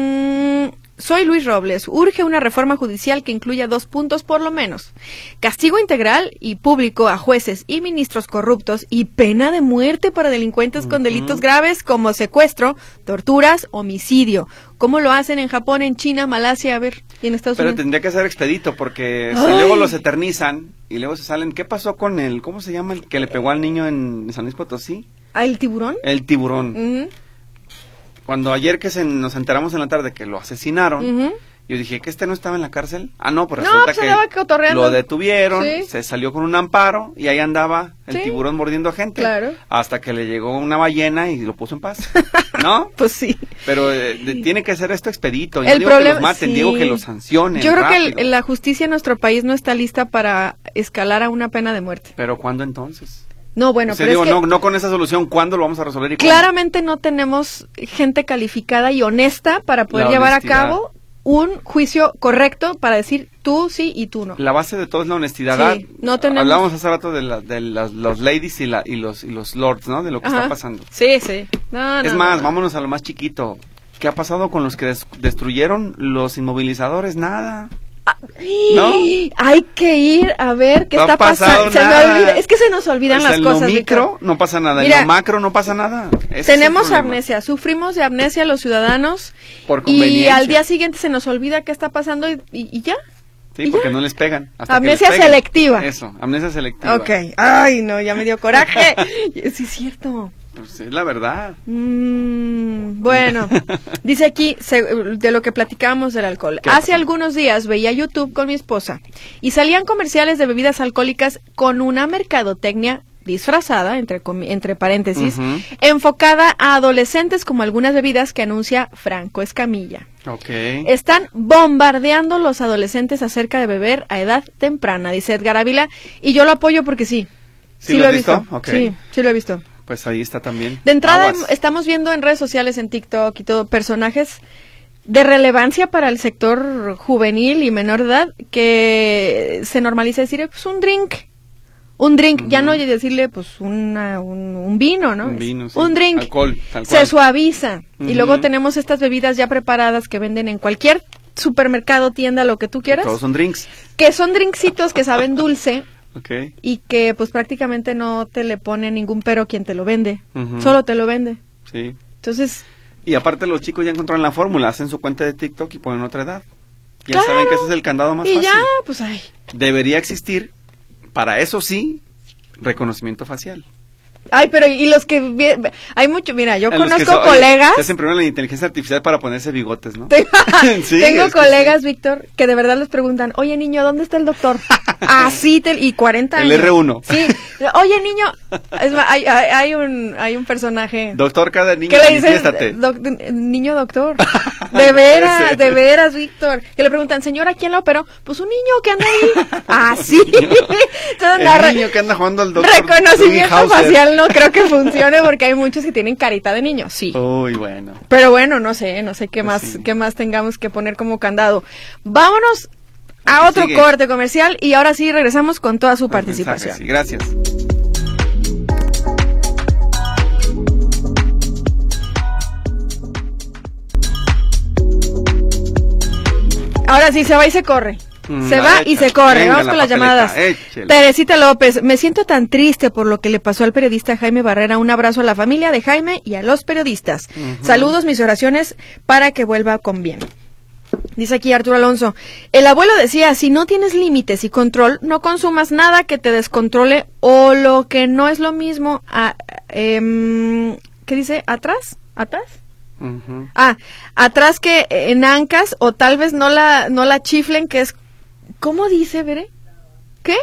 soy Luis Robles, urge una reforma judicial que incluya 2 puntos por lo menos: castigo integral y público a jueces y ministros corruptos y pena de muerte para delincuentes con delitos graves como secuestro, torturas, homicidio, como lo hacen en Japón, en China, Malasia, a ver, y en Estados Unidos. Pero tendría que ser expedito, porque si luego los eternizan y luego se salen, ¿qué pasó con el, cómo se llama, el que le pegó al niño en San Luis Potosí? ¿El tiburón? El tiburón. Cuando ayer nos enteramos en la tarde que lo asesinaron, yo dije que no estaba en la cárcel. No, pues resulta que lo detuvieron, se salió con un amparo y ahí andaba el tiburón mordiendo a gente. Claro. Hasta que le llegó una ballena y lo puso en paz. ¿No? Pues sí. Pero tiene que ser esto expedito. Yo digo que los maten, digo que los sancionen. Yo creo que la justicia en nuestro país no está lista para escalar a una pena de muerte. ¿Pero cuándo entonces? No, bueno, o sea, pero digo, no con esa solución, ¿cuándo lo vamos a resolver? Claramente no tenemos gente calificada y honesta para poder llevar a cabo un juicio correcto para decir tú sí y tú no. La base de todo es la honestidad. Sí, no tenemos... Hablábamos hace rato de los ladies y los lords, ¿no? De lo que está pasando. Sí. Es más, vámonos a lo más chiquito. ¿Qué ha pasado con los que destruyeron los inmovilizadores? Nada. ¿No? Hay que ir a ver qué está pasando. Es que se nos olvidan las cosas. En lo micro no pasa nada, en lo macro no pasa nada. Tenemos amnesia, sufrimos de amnesia los ciudadanos. Por conveniencia. Y al día siguiente se nos olvida qué está pasando y ya. Sí, porque no les pegan. Amnesia selectiva. Eso, amnesia selectiva. Ok. Ay, no, ya me dio coraje. Sí, es cierto. Pues es la verdad. Bueno, dice aquí, de lo que platicábamos del alcohol. Hace algunos días veía YouTube con mi esposa y salían comerciales de bebidas alcohólicas con una mercadotecnia disfrazada, entre paréntesis, enfocada a adolescentes como algunas bebidas que anuncia Franco Escamilla. Okay. Están bombardeando los adolescentes acerca de beber a edad temprana, dice Edgar Ávila, y yo lo apoyo porque sí. ¿Sí lo he visto? Okay. Sí lo he visto. Pues ahí está también. De entrada estamos viendo en redes sociales, en TikTok y todo, personajes de relevancia para el sector juvenil y menor de edad que se normaliza decir, pues un drink, ya no decirle pues un vino, ¿no? Un vino, sí. Un drink. Alcohol, tal cual. Se suaviza. Y luego tenemos estas bebidas ya preparadas que venden en cualquier supermercado, tienda, lo que tú quieras. Todos son drinks. Que son drinksitos que saben dulce. Okay. Y que pues prácticamente no te le pone ningún pero quien te lo vende. Solo te lo vende. Sí. Entonces... Y aparte los chicos ya encontraron la fórmula, hacen su cuenta de TikTok y ponen otra edad. Ya claro. saben que ese es el candado más fácil. Y ya, pues ay. Debería existir, para eso sí, reconocimiento facial. Ay, pero y los que... Hay mucho, mira, yo conozco que colegas... Se hacen primero la inteligencia artificial para ponerse bigotes, ¿no? Sí, tengo colegas, sí. Víctor, que de verdad les preguntan, oye, niño, ¿dónde está el doctor? Así, y 40 años. El R1. Sí, oye, niño, es más, hay un personaje... Doctor, cada niño, ¿qué le dicen? manifiéstate. Niño doctor. De veras, Víctor. Que le preguntan, señora, ¿quién la operó? Pues un niño que anda ahí. Así. El niño que anda jugando al doctor. Reconocimiento facial no creo que funcione porque hay muchos que tienen carita de niño, sí. Uy, bueno. Pero bueno, no sé qué pues más, sí. qué más tengamos que poner como candado. Vámonos a otro corte comercial y ahora sí regresamos con toda su participación. Sí, gracias. Ahora sí, se va y se corre. Se va y se corre. Venga, vamos con las llamadas. Échale. Teresita López, me siento tan triste por lo que le pasó al periodista Jaime Barrera. Un abrazo a la familia de Jaime y a los periodistas. Saludos, mis oraciones para que vuelva con bien. Dice aquí Arturo Alonso, el abuelo decía, si no tienes límites y control, no consumas nada que te descontrole o lo que no es lo mismo. ¿Qué dice? ¿Atrás? Atrás que en ancas o tal vez no la chiflen, que es... ¿Cómo dice, Veré? ¿Qué?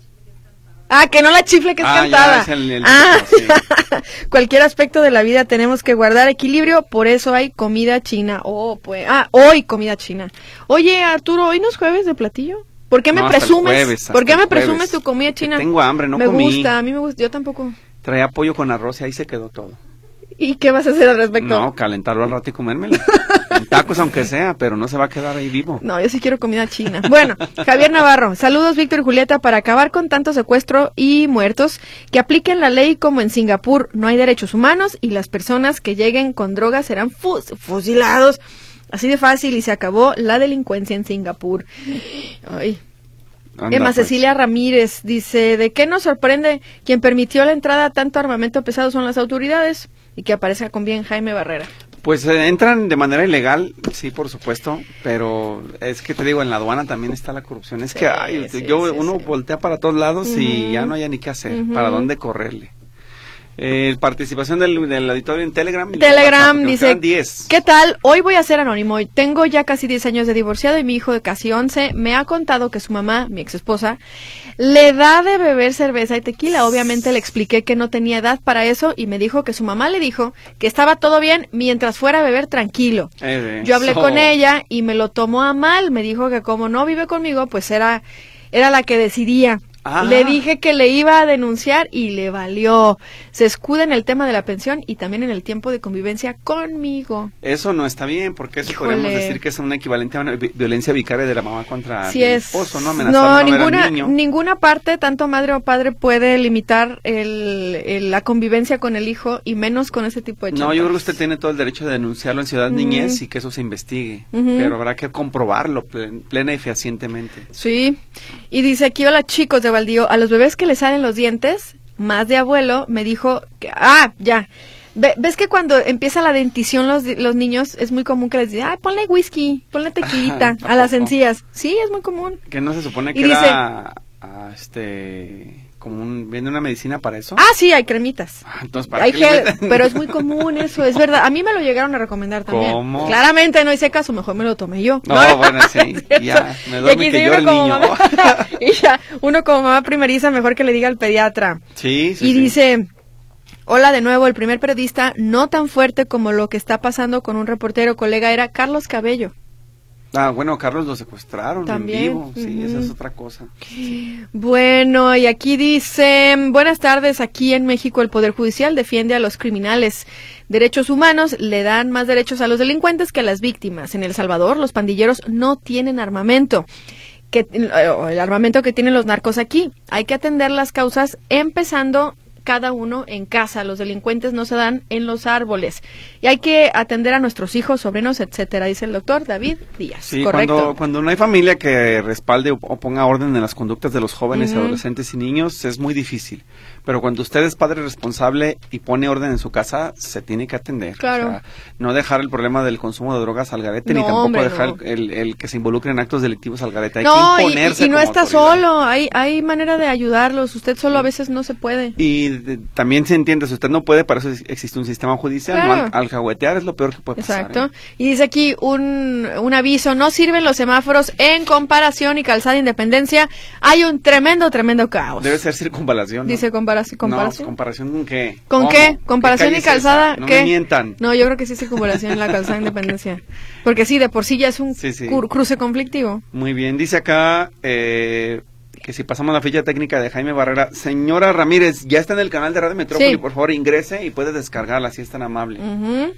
Que no la chifle, que es cantada. Sí. Cualquier aspecto de la vida tenemos que guardar equilibrio, por eso hay comida china. Hoy comida china. Oye, Arturo, ¿hoy no es jueves de platillo? ¿Por qué me presumes? ¿Por qué me presumes tu comida china? Tengo hambre, no comí. A mí me gusta, yo tampoco. Traía pollo con arroz y ahí se quedó todo. ¿Y qué vas a hacer al respecto? No, calentarlo al rato y comérmelo. En tacos aunque sea, pero no se va a quedar ahí vivo. No, yo sí quiero comida china. Bueno, Javier Navarro, saludos Víctor y Julieta, para acabar con tanto secuestro y muertos, que apliquen la ley como en Singapur, no hay derechos humanos y las personas que lleguen con drogas serán fusilados. Así de fácil y se acabó la delincuencia en Singapur. Ay. Emma Cecilia Ramírez dice, ¿de qué nos sorprende? Quien permitió la entrada a tanto armamento pesado son las autoridades, y que aparezca con bien Jaime Barrera. Pues entran de manera ilegal, sí, por supuesto, pero es que te digo, en la aduana también está la corrupción. Es que uno voltea para todos lados y ya no hay ni qué hacer, para dónde correrle. Participación del auditorio en Telegram. Telegram dice, 10. ¿qué tal? Hoy voy a ser anónimo. Tengo ya casi 10 años de divorciado y mi hijo de casi 11 me ha contado que su mamá, mi ex esposa, le da de beber cerveza y tequila. Obviamente le expliqué que no tenía edad para eso y me dijo que su mamá le dijo que estaba todo bien mientras fuera a beber tranquilo. Yo hablé con ella y me lo tomó a mal. Me dijo que como no vive conmigo, pues era la que decidía. Le dije que le iba a denunciar y le valió. Se escuda en el tema de la pensión y también en el tiempo de convivencia conmigo. Eso no está bien, porque eso podríamos decir que es un equivalente a una violencia vicaria de la mamá contra el esposo, ¿no? Amenazar al niño. Ninguna parte, tanto madre o padre, puede limitar la convivencia con el hijo y menos con ese tipo de chantajes. No, yo creo que usted tiene todo el derecho de denunciarlo en Ciudad Niñez y que eso se investigue, pero habrá que comprobarlo plena y fehacientemente. Sí, y dice aquí, hola chicos de Baldío, a los bebés que les salen los dientes, más de abuelo, me dijo que, ya, ¿ves que cuando empieza la dentición los niños es muy común que les digan, ponle whisky, ponle tequilita a las encías? Sí, es muy común. Que no se supone que era ¿Viene una medicina para eso? Ah, sí, hay cremitas. Entonces, ¿para hay qué le gel, meten? pero es muy común eso, es verdad. A mí me lo llegaron a recomendar también. ¿Cómo? Claramente no hice caso, mejor me lo tomé yo. No, bueno, sí, ya, me duerme que llore el niño. Y ya, uno como mamá primeriza, mejor que le diga al pediatra. Sí. Y dice... Hola de nuevo, el primer periodista no tan fuerte como lo que está pasando con un reportero colega era Carlos Cabello. Ah, bueno, Carlos lo secuestraron También. en vivo, sí, esa es otra cosa. Bueno, y aquí dice, buenas tardes, aquí en México el Poder Judicial defiende a los criminales. Derechos humanos le dan más derechos a los delincuentes que a las víctimas. En El Salvador los pandilleros no tienen armamento. El armamento que tienen los narcos aquí. Hay que atender las causas empezando cada uno en casa. Los delincuentes no se dan en los árboles. Y hay que atender a nuestros hijos, sobrinos, etcétera, dice el doctor David Díaz. Sí, correcto. cuando no hay familia que respalde o ponga orden en las conductas de los jóvenes, adolescentes y niños, es muy difícil. Pero cuando usted es padre responsable y pone orden en su casa, se tiene que atender. Claro. O sea, no dejar el problema del consumo de drogas al garete, No, ni tampoco hombre, dejar no. el que se involucre en actos delictivos al garete. Hay No, que imponerse y no como está autoridad. solo, hay manera de ayudarlos. Usted solo a veces no se puede. Y también se entiende, si usted no puede, para eso existe un sistema judicial. Claro. No, alcahuetear es lo peor que puede pasar. Exacto. Y dice aquí un aviso, no sirven los semáforos en Comparación y Calzada Independencia. Hay un tremendo caos. Debe ser circunvalación, ¿no? Dice comparación. No, ¿comparación con qué? ¿Con ¿Cómo? qué? ¿Comparación ¿Qué y calle es calzada? esa? No ¿Qué? me mientan. No, yo creo que sí es circunvalación en la Calzada Independencia. Porque sí, de por sí ya es un Sí. cruce conflictivo. Muy bien, dice acá que si pasamos la ficha técnica de Jaime Barrera. Señora Ramírez, ya está en el canal de Radio Metrópoli, Sí. por favor ingrese y puede descargarla, si es tan amable. Ujú.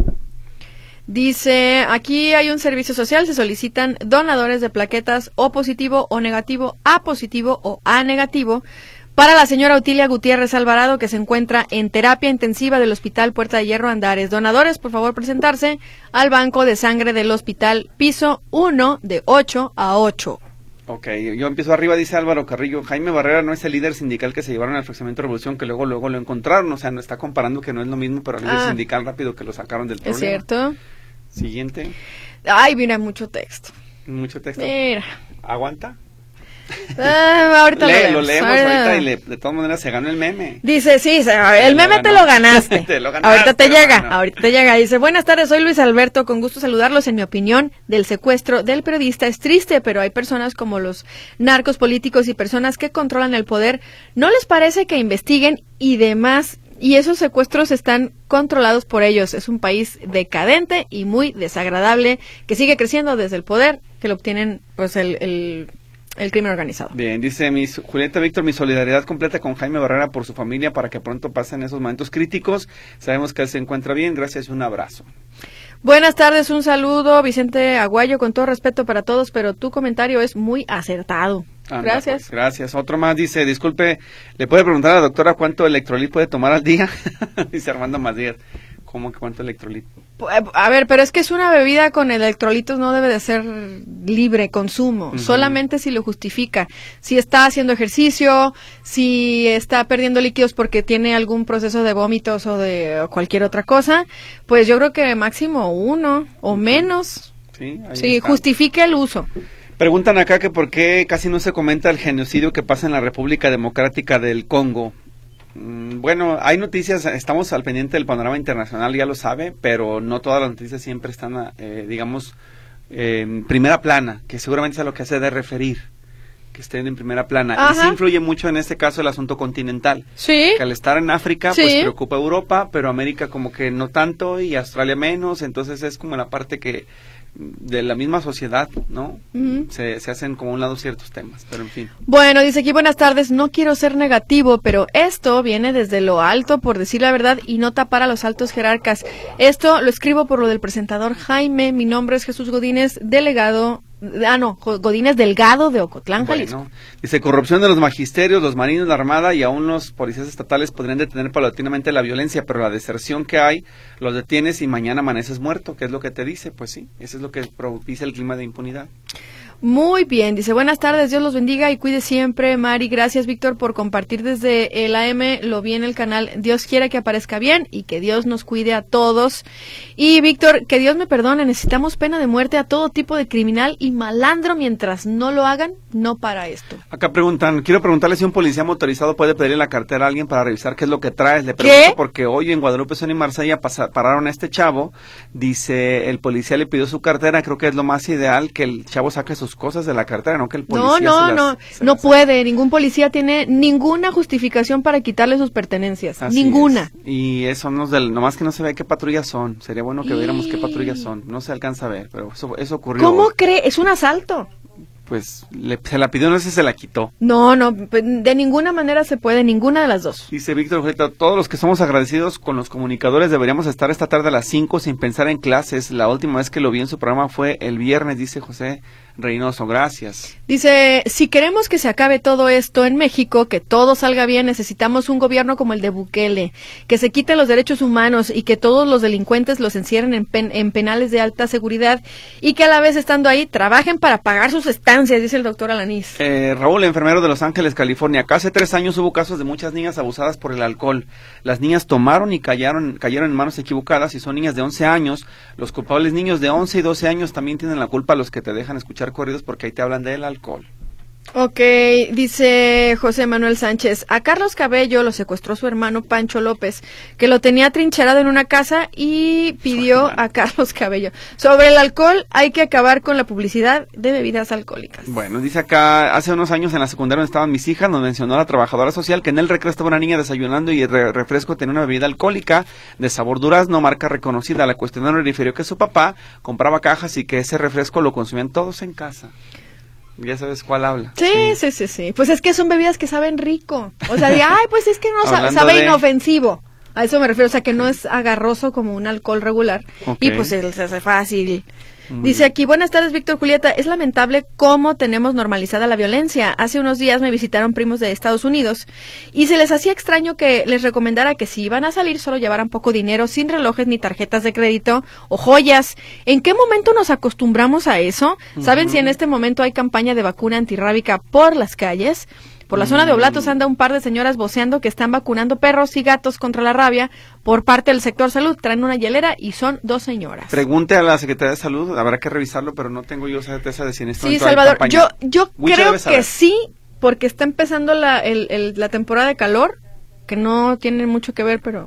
Dice, aquí hay un servicio social, se solicitan donadores de plaquetas O positivo o negativo, A positivo o A negativo, para la señora Otilia Gutiérrez Alvarado, que se encuentra en terapia intensiva del Hospital Puerta de Hierro Andares. Donadores, por favor, presentarse al banco de sangre del hospital, piso 1 de 8 a 8. Ok, yo empiezo arriba, dice Álvaro Carrillo. Jaime Barrera no es el líder sindical que se llevaron al fraccionamiento de Revolución, que luego lo encontraron. O sea, no está comparando que no es lo mismo, pero el líder sindical rápido que lo sacaron del problema. Es cierto. Siguiente. Ay, mira, mucho texto. Mucho texto. Mira. ¿Aguanta? Ahorita Lo leemos ahorita y de todas maneras se ganó el meme. Dice, sí, el meme te lo ganaste. Te lo ganaste, ahorita te hermano. llega. Dice, buenas tardes, soy Luis Alberto, con gusto saludarlos. En mi opinión, del secuestro del periodista es triste, pero hay personas como los narcos políticos y personas que controlan el poder. ¿No les parece que investiguen y demás? Y esos secuestros están controlados por ellos. Es un país decadente y muy desagradable que sigue creciendo desde el poder que lo obtienen pues el crimen organizado. Bien, dice Julieta Víctor, mi solidaridad completa con Jaime Barrera por su familia para que pronto pasen esos momentos críticos. Sabemos que él se encuentra bien, gracias y un abrazo. Buenas tardes, un saludo, Vicente Aguayo, con todo respeto para todos, pero tu comentario es muy acertado. Anda, Gracias. Pues, gracias. Otro más dice, disculpe, ¿le puede preguntar a la doctora cuánto electrolit puede tomar al día? Dice Armando Macías. ¿Cómo que cuánto electrolit? A ver, pero es que es una bebida con electrolitos, no debe de ser libre consumo, solamente si lo justifica. Si está haciendo ejercicio, si está perdiendo líquidos porque tiene algún proceso de vómitos o de cualquier otra cosa, pues yo creo que máximo 1 o menos. Sí, Sí, justifique el uso. Preguntan acá que por qué casi no se comenta el genocidio que pasa en la República Democrática del Congo. Bueno, hay noticias, estamos al pendiente del panorama internacional, ya lo sabe, pero no todas las noticias siempre están, en primera plana, que seguramente es a lo que hace de referir, que estén en primera plana. Ajá. Y sí influye mucho en este caso el asunto continental. Sí. Que al estar en África, Sí. pues preocupa a Europa, pero América como que no tanto y Australia menos, entonces es como la parte que de la misma sociedad, ¿no? Ujú. Se hacen como a un lado ciertos temas, pero en fin. Bueno, dice aquí, buenas tardes, no quiero ser negativo, pero esto viene desde lo alto, por decir la verdad, y no tapar a los altos jerarcas. Esto lo escribo por lo del presentador Jaime, mi nombre es Jesús Godínez, Godínez Delgado de Ocotlán, Jalisco. Bueno, dice, corrupción de los magisterios, los marinos, la armada y aún los policías estatales podrían detener paulatinamente la violencia, pero la deserción que hay, los detienes y mañana amaneces muerto, ¿qué es lo que te dice? Pues sí, eso es lo que propicia el clima de impunidad. Muy bien, dice, buenas tardes, Dios los bendiga y cuide siempre, Mari, gracias Víctor por compartir desde el AM, lo vi en el canal, Dios quiera que aparezca bien y que Dios nos cuide a todos. Y Víctor, que Dios me perdone, necesitamos pena de muerte a todo tipo de criminal y malandro, mientras no lo hagan, no para esto. Acá preguntan, quiero preguntarle si un policía motorizado puede pedirle la cartera a alguien para revisar qué es lo que traes. Le pregunto porque hoy en Guadalupe, Zona y Marsella pararon a este chavo, dice, el policía le pidió su cartera, creo que es lo más ideal que el chavo saque sus cosas de la cartera, no que el policía no puede, ningún policía tiene ninguna justificación para quitarle sus pertenencias, así ninguna. Es. Y eso nomás que no se ve qué patrullas son, sería bueno que viéramos qué patrullas son, no se alcanza a ver, pero eso ocurrió. ¿Cómo cree? Es un asalto. Pues se la pidió, no sé si se la quitó. No, de ninguna manera se puede, ninguna de las dos. Dice Víctor Julieta, todos los que somos agradecidos con los comunicadores deberíamos estar esta tarde a las 5 sin pensar en clases. La última vez que lo vi en su programa fue el viernes, dice José Reynoso, gracias. Dice, si queremos que se acabe todo esto en México, que todo salga bien, necesitamos un gobierno como el de Bukele, que se quiten los derechos humanos y que todos los delincuentes los encierren en penales de alta seguridad y que a la vez estando ahí trabajen para pagar sus estancias, dice el doctor Alanís. Raúl, enfermero de Los Ángeles, California, acá hace 3 años hubo casos de muchas niñas abusadas por el alcohol. Las niñas tomaron y cayeron en manos equivocadas y son niñas de 11 años. Los culpables niños de 11 y 12 años también tienen la culpa, los que te dejan escuchar corridos porque ahí te hablan del alcohol. Ok, dice José Manuel Sánchez, a Carlos Cabello lo secuestró su hermano Pancho López, que lo tenía trincherado en una casa y pidió a Carlos Cabello. Sobre el alcohol, hay que acabar con la publicidad de bebidas alcohólicas. Bueno, dice acá, hace unos años en la secundaria donde estaban mis hijas, nos mencionó la trabajadora social que en el recreo estaba una niña desayunando y el refresco tenía una bebida alcohólica de sabor durazno, marca reconocida. La cuestionaron y refirió que su papá compraba cajas y que ese refresco lo consumían todos en casa. Ya sabes cuál habla. Sí. Pues es que son bebidas que saben rico. O sea, pues es que no sabe inofensivo. A eso me refiero, o sea, que no es agarroso como un alcohol regular. Okay. Y pues se hace fácil. Dice aquí, buenas tardes, Víctor Julieta, es lamentable cómo tenemos normalizada la violencia. Hace unos días me visitaron primos de Estados Unidos y se les hacía extraño que les recomendara que si iban a salir solo llevaran poco dinero, sin relojes ni tarjetas de crédito o joyas. ¿En qué momento nos acostumbramos a eso? ¿Saben si en este momento hay campaña de vacuna antirrábica por las calles? Por la zona de Oblatos anda un par de señoras voceando que están vacunando perros y gatos contra la rabia por parte del sector salud. Traen una hielera y son 2 señoras. Pregunte a la Secretaría de Salud, habrá que revisarlo, pero no tengo yo certeza de si en esto sí, Salvador, yo creo que sí, porque está empezando la temporada de calor, que no tiene mucho que ver, pero...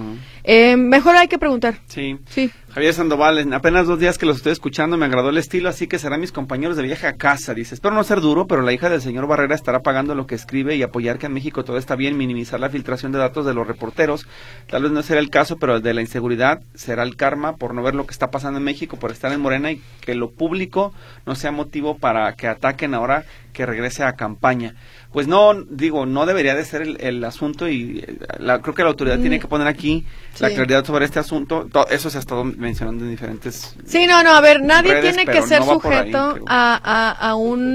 mejor hay que preguntar. Sí. Javier Sandoval, en apenas 2 días que los estoy escuchando me agradó el estilo, así que serán mis compañeros de viaje a casa. Dice, espero no ser duro, pero la hija del señor Barrera estará pagando lo que escribe y apoyar que en México todo está bien, minimizar la filtración de datos de los reporteros. Tal vez no será el caso, pero el de la inseguridad será el karma por no ver lo que está pasando en México, por estar en Morena y que lo público no sea motivo para que ataquen ahora que regrese a campaña. Pues no debería de ser el asunto y creo que la autoridad tiene que poner aquí la claridad sobre este asunto. Eso se ha estado mencionando en diferentes a ver, nadie redes, tiene que ser sujeto ahí,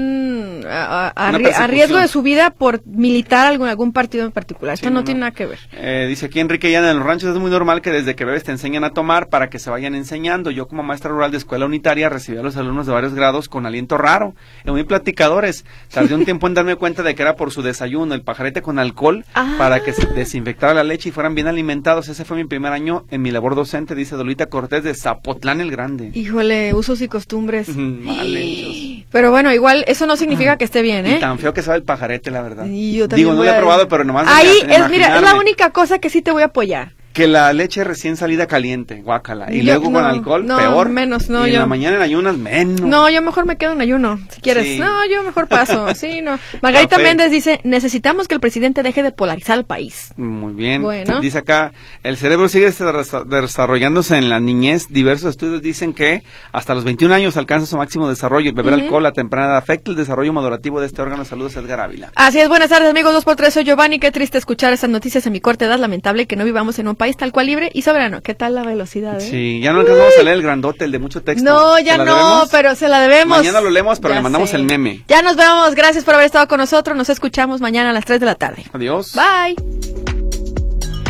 a riesgo de su vida por militar algún partido en particular. Esto no tiene nada que ver. Dice aquí Enrique Llana, en los ranchos es muy normal que desde que bebes te enseñan a tomar para que se vayan enseñando. Yo como maestra rural de escuela unitaria recibí a los alumnos de varios grados con aliento raro, muy platicadores. Tardé un tiempo en darme cuenta de que era por su desayuno, el pajarete con alcohol, para que se desinfectara la leche y fueran bien alimentados. Ese fue mi primer año en mi labor docente, dice Dolita Cortés de Zapotlán el Grande. Híjole, usos y costumbres. Mal hechos. Pero bueno, igual eso no significa que esté bien, ¿eh? Y tan feo que sabe el pajarete, la verdad. Yo no lo he probado, pero nomás ahí es la única cosa que sí te voy a apoyar. Que la leche recién salida caliente, guácala. Y luego con alcohol, peor. Menos, y en la mañana en ayunas, menos. No, yo mejor me quedo en ayuno, si quieres. Sí. No, yo mejor paso. Sí, no. Margarita Méndez dice, necesitamos que el presidente deje de polarizar al país. Muy bien. Bueno. Dice acá, el cerebro sigue desarrollándose en la niñez. Diversos estudios dicen que hasta los 21 años alcanza su máximo desarrollo. El beber alcohol a temprana edad afecta el desarrollo madurativo de este órgano. Saludos, Edgar Ávila. Así es, buenas tardes, amigos. 2x3, soy Giovanni. Qué triste escuchar esas noticias en mi corta edad. Lamentable que no vivamos en un país tal cual libre y soberano. ¿Qué tal la velocidad? Sí, ya no alcanzamos a leer el grandote, el de mucho texto. No, ya no, pero se la debemos. Mañana lo leemos, pero le mandamos el meme. Ya nos vemos, gracias por haber estado con nosotros. Nos escuchamos mañana a las 3 de la tarde. Adiós. Bye.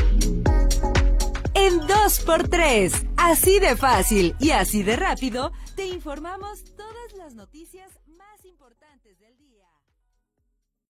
En 2x3, así de fácil y así de rápido, Te informamos todas las noticias más importantes del día.